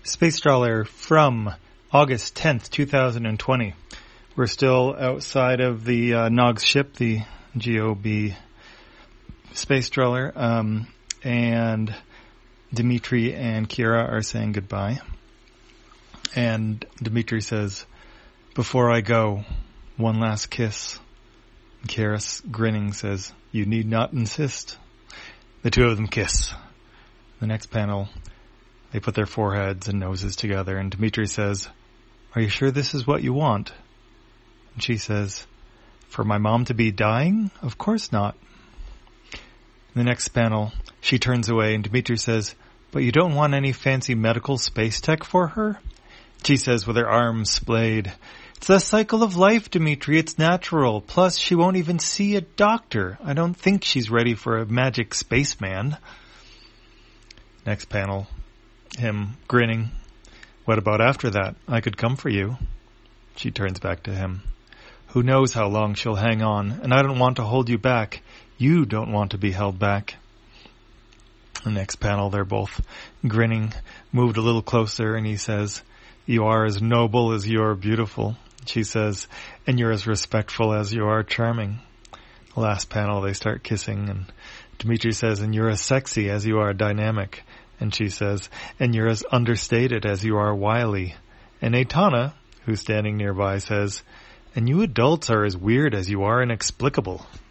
Space Trawler from August 10th, 2020. We're still outside of the Nogs ship, the GOB Space Trawler, and Dimitri and Kira are saying goodbye. And Dimitri says, "Before I go, one last kiss." And Kira, grinning, says, "You need not insist." The two of them kiss. The next panel, they put their foreheads and noses together, and Dimitri says, "Are you sure this is what you want?" And she says, "For my mom to be dying? Of course not." In the next panel, she turns away, and Dimitri says, "But you don't want any fancy medical space tech for her?" She says with her arms splayed, "It's the cycle of life, Dimitri. It's natural. Plus, she won't even see a doctor. I don't think she's ready for a magic spaceman." Next panel, him grinning. "What about after that? I could come for you." She turns back to him. "Who knows how long she'll hang on, and I don't want to hold you back. You don't want to be held back." The next panel, they're both grinning, moved a little closer, and he says, "You are as noble as you are beautiful." She says, "And you're as respectful as you are charming." The last panel, they start kissing, and Dimitri says, "And you're as sexy as you are dynamic." And she says, "And you're as understated as you are wily." And Aitana, who's standing nearby, says, "And you adults are as weird as you are inexplicable."